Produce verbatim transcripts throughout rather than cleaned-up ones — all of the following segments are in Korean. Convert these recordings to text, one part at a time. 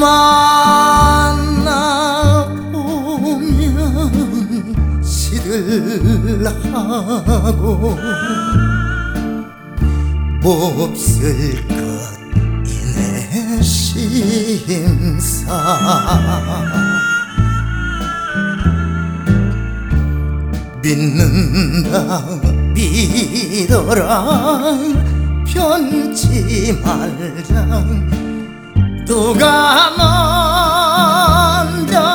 만나보면 시들하고 몹쓸 것이네 심사. 믿는다 믿어라 변치 말자. 누가 먼저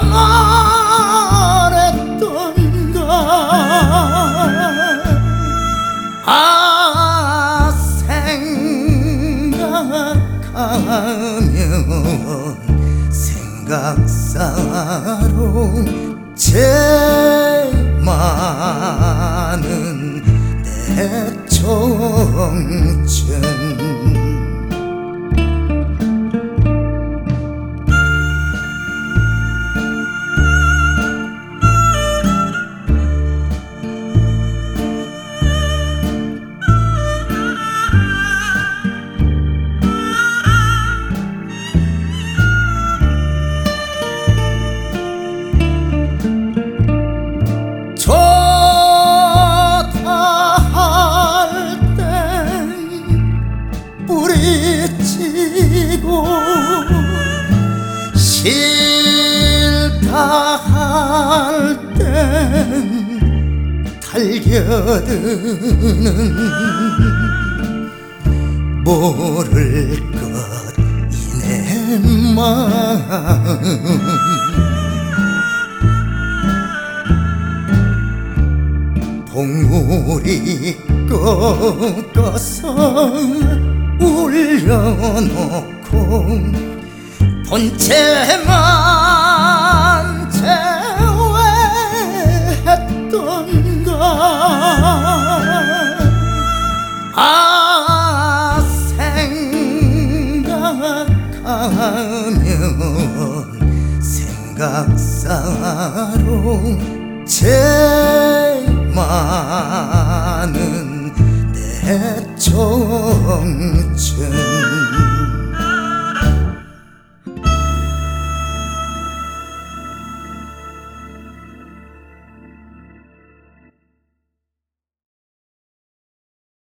말했던가. 아 생각하면 생각사로 제일 많은 내 청춘. 뿌리치고 싫다 할 땐 달겨드는 모를 것 이내 마음. 봉우리 꺾어서 울려놓고 본체만 제외했던가. 아 생각하면 생각사로 제일 많은 내 청춘.